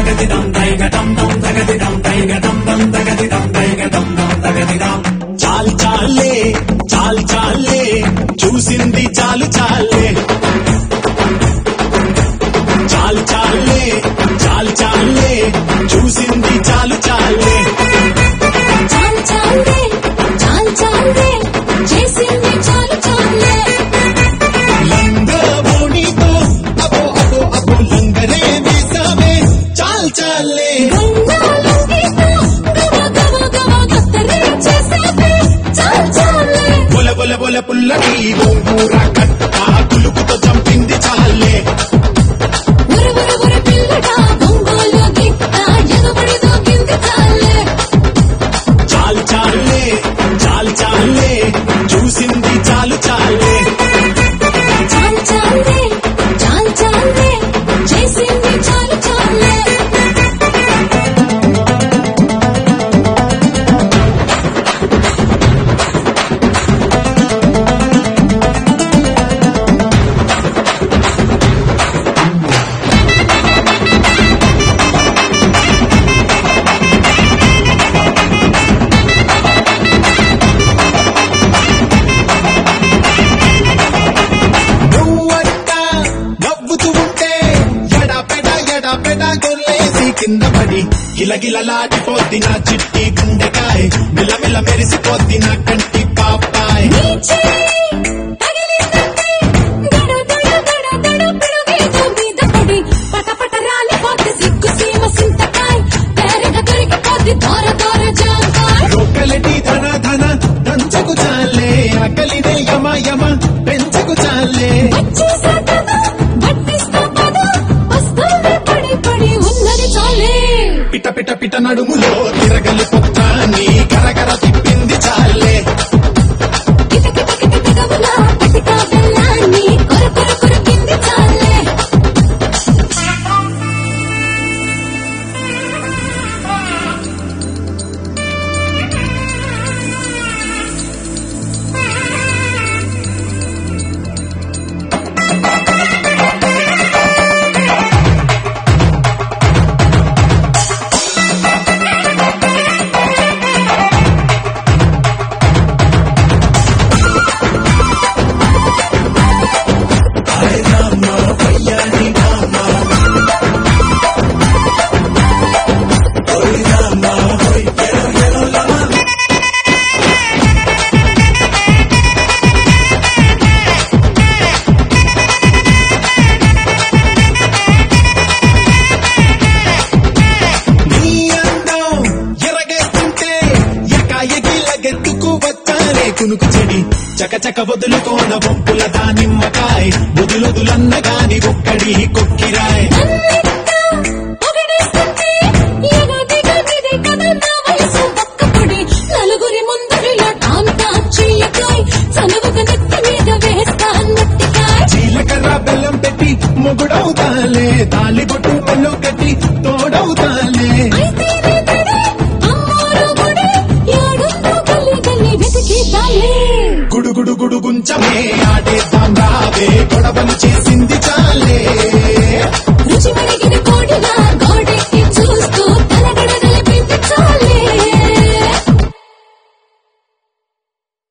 చాల్ చాలే చాల్ చాలే చూసింది చాలు చాలే చాల్ చాలే చాల్ చాలే చూసింది చాలు చాలే చాల్ చాలే చాల్ చాలే చేసింది చాలు చాలే లంగోణితో అబో అబో అబో లంగరే వేసావే చాల్ చాలే బొల బొల బొల పుల్లకి గోంగూర కట్ట కులుకుతో చంపింది చాలే చాల్ చాలే చాల్ చాలే చూసింది చాలు చాలే చాల్ చాలే చాల్ చాలే చేసింది చాలు చాలే కింద పడి గిలగిలలాడిపోద్ది నా చిట్టి గుండెకాయ మిలమిల మెరిసిపోద్ది నా కంటి పాపాయ్ రొక్కలటి ధన ధన దంచకు చాలే ఆకలినే యమ యమ పెంచకు చాలే పిట పిట పిట నడుములో తిరగలి పొత్తాన్ని కరకర తిప్పింది చాలే కునుకు చెడి చకచక వదులుకోన బొప్పుల దానిమ్మకాయ బుదులొదులన్నగాని ఒక్కడి కొక్కిరాయ్ నలుగురి ముందరిలో జీలకర్ర బెల్లం పెట్టి మొగుడవుతాలే తాలిబొట్టు పళ్ళు కట్టి తోడవుతాలే గుడుగుడు గుడుగుంచమే